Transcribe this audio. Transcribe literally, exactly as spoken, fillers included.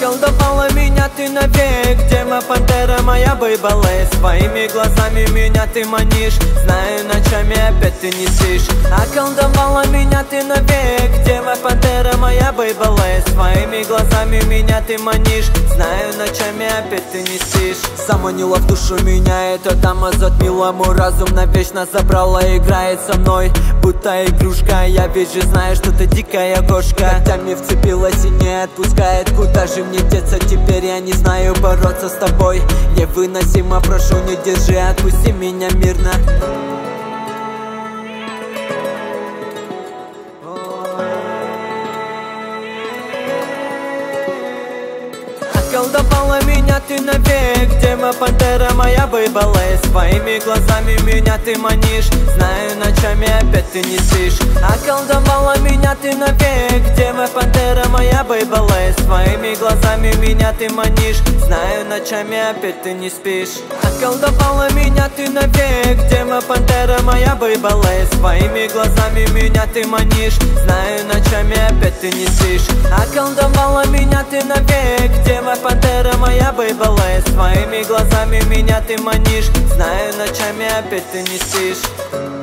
Околдовала меня ты навек, дема пантера моя бейбалей. Своими глазами меня ты манишь, знаю, ночами опять ты не спишь. Околдовала меня ты навек, дема пантера моя бейбалей. Своими глазами меня ты манишь, знаю, ночами опять ты не спишь. Заманила в душу меня эта дама, затмила мой разум, навечно забрала, играет со мной будто игрушка. Я вижу, знаю, что ты дикая кошка, когтями вцепилась и не отпускает. Куда же мне деться теперь, я не знаю, бороться с тобой невыносимо. Прошу, не держи, отпусти меня мирно. Околдовала меня ты навек, дема пантера моя бейбалей. Своими глазами меня ты манишь, знаю, ночами опять ты не спишь. Околдовала меня ты навек, дема пантера моя бейбалей. Своими глазами меня ты манишь, знаю, ночами опять ты не спишь. Околдовала меня ты навек, дема пантера моя бейбалей. Своими глазами меня ты манишь, знаю, ночами опять ты не спишь. Околдовала меня ты навек, дема пантера моя бейбалей. Своими глазами меня ты манишь, знаю, ночами опять ты не спишь.